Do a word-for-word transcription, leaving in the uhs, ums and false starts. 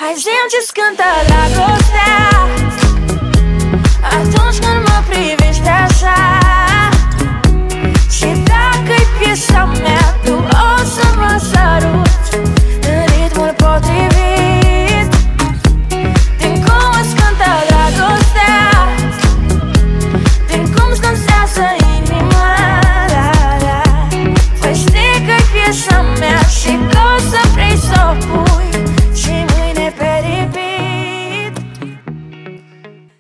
Hai zi-mi ce-ți cântă dragostea atunci când mă privești așa. Și dacă-i piesa mea, tu o să mă saruți în ritmul potrivit. Din cum îți cântă dragostea, din cum-ți dansează inima, da, da. Păi știi că-i piesa mea și că o să vrei să o pun